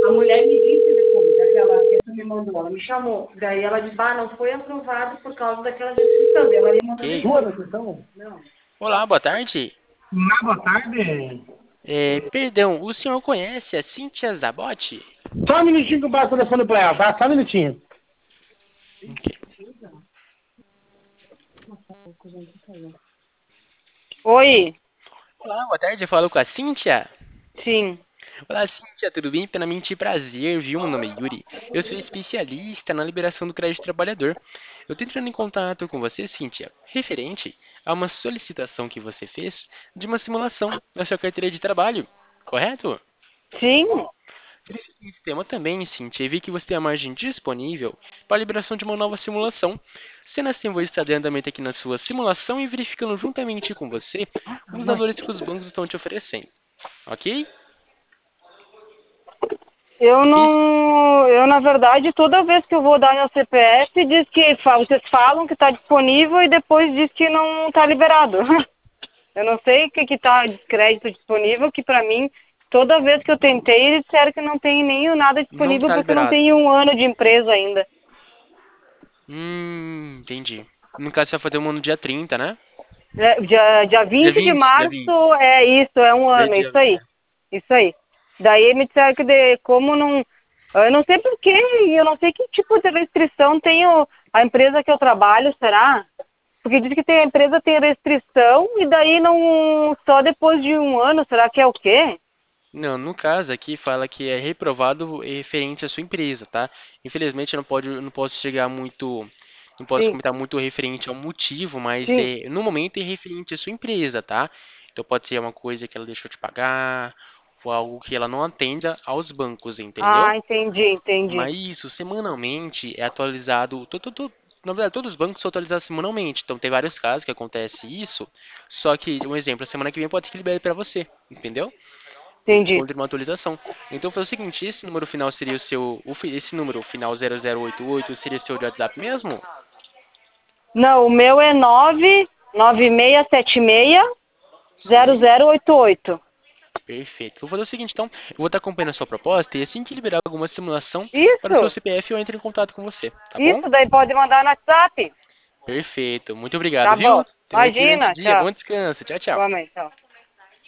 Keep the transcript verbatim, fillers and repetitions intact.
A mulher me disse depois, aquela que tu me mandou, ela me chamou. Daí ela disse, ah, não foi aprovado por causa daquela restrição. Daí ela me mandou Ok. depois. Restrição? Não. Olá, boa tarde. Mas boa tarde. É, perdão, o senhor conhece a Cíntia Zabotti? Só um minutinho que eu passo o telefone pra ela, tá? Só um minutinho. Ok. Oi, Olá, boa tarde, eu falo com a Cíntia. sim. Olá, Cíntia, tudo bem? Primeiramente, prazer, viu? Meu nome é Yuri. Eu sou especialista na liberação do crédito trabalhador. Eu estou entrando em contato com você, Cíntia, referente a uma solicitação que você fez de uma simulação na sua carteira de trabalho, correto? Sim, Verifiquei esse tema também, Cíntia, e vi que você tem a margem disponível para a liberação de uma nova simulação. Sendo assim, vou estar dando andamento aqui na sua simulação e verificando juntamente com você os valores que os bancos estão te oferecendo, ok? eu Esse não. Eu, na verdade, toda vez que eu vou dar meu C P F, diz que fa- vocês falam que está disponível e depois diz que não está liberado. Eu não sei o que que está de crédito disponível, que para mim, toda vez que eu tentei, eles disseram que não tem nem nada não disponível está porque eu não liberado. tenho um ano de empresa ainda. Hum, entendi. No caso, você vai fazer uma no dia trinta, né? É, Dia, dia Dia vinte de vinte, dia março vinte. é isso, é um Dia, ano, dia, isso aí. é. Isso aí. Daí me disseram que de, como não. Eu não sei por quê, eu não sei que tipo de restrição tem o, a empresa que eu trabalho, será? Porque diz que tem, a empresa tem restrição e daí não. Só depois de um ano, será que é o quê? Não, no caso aqui fala que é reprovado referente à sua empresa, tá? Infelizmente eu não pode, eu não posso chegar muito, não posso Sim, comentar muito referente ao motivo, mas sim. é, no momento é referente à sua empresa, tá? Então pode ser uma coisa que ela deixou de pagar, ou algo que ela não atenda aos bancos, entendeu? Ah, entendi, entendi. Mas isso semanalmente é atualizado. to- to- to- Na verdade, todos os bancos são atualizados semanalmente. Então tem vários casos que acontece isso. Só que, um exemplo, a semana que vem pode ser que libere para você, entendeu? Por Entendi. conta de uma atualização. Então foi o seguinte, esse número final seria o seu, o fi- esse número final zero zero oito oito seria seu de WhatsApp mesmo? Não, o meu é nove nove seis sete seis zero Sim, zero oito oito. perfeito. Vou fazer o seguinte, então, eu vou estar acompanhando a sua proposta e assim que liberar alguma simulação para o seu Isso, C P F eu entro em contato com você, tá bom? isso, daí pode mandar no WhatsApp. Perfeito. Muito Tá obrigado, bom. viu? Tenha um excelente Imagina, dia. tchau. Bom descanso. Tchau, tchau. Igualmente, tchau.